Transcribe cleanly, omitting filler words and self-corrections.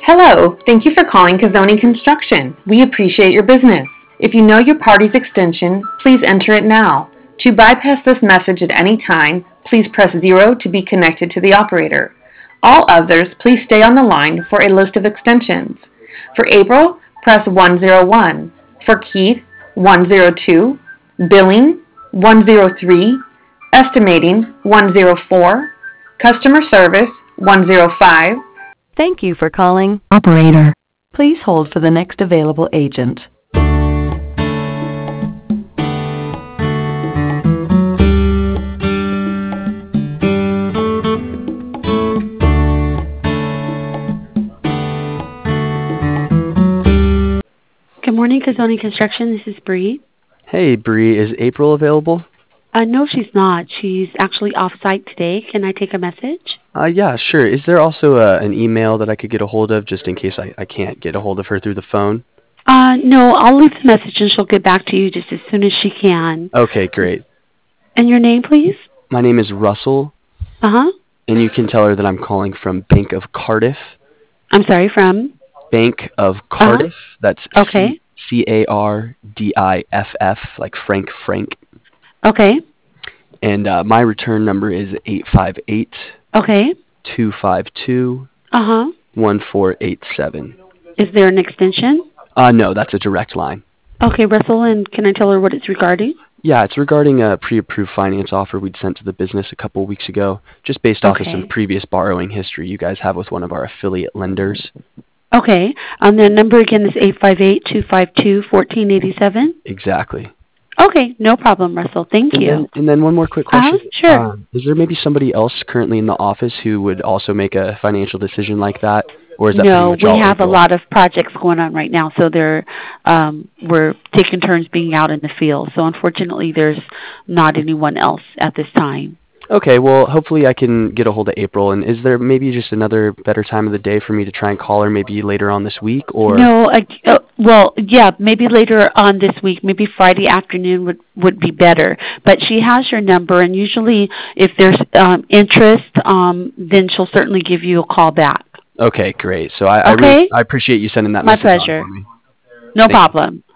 Hello, thank you for calling Kazoni Construction. We appreciate your business. If you know your party's extension, please enter it now. To bypass this message at any time, please press 0 to be connected to the operator. All others, please stay on the line for a list of extensions. For April, press 101. For Keith, 102. Billing, 103. Estimating, 104. Customer service, 105. Thank you for calling Operator. Please hold for the next available agent. Good morning, Kazoni Construction. This is Bree. Hey, Bree, is April available? No, she's not. She's actually off-site today. Can I take a message? Yeah, sure. Is there also an email that I could get a hold of just in case I can't get a hold of her through the phone? No, I'll leave the message and she'll get back to you just as soon as she can. Okay, great. And your name, please? My name is Russell. Uh-huh. And you can tell her that I'm calling from Bank of Cardiff. I'm sorry, from? Bank of Cardiff. That's okay. Cardiff, like Frank. Okay. And my return number is 858. Okay. 252. 1487. Is there an extension? No, that's a direct line. Okay, Russell, and can I tell her what it's regarding? Yeah, it's regarding a pre-approved finance offer we'd sent to the business a couple weeks ago, just based off of some previous borrowing history you guys have with one of our affiliate lenders. Okay, the number again is 858-252-1487? Exactly. Okay, no problem, Russell. Thank you. And then one more quick question. Sure. Is there maybe somebody else currently in the office who would also make a financial decision like that? Or is that no, pretty much we have a lot of projects going on right now, so we're taking turns being out in the field. So unfortunately, there's not anyone else at this time. Okay, well, hopefully I can get a hold of April. And is there maybe just another better time of the day for me to try and call her maybe later on this week? Or no, well, yeah, maybe later on this week, maybe Friday afternoon would be better. But she has your number, and usually if there's interest, then she'll certainly give you a call back. Okay, great. So I appreciate you sending that message. My pleasure. On for me. No problem.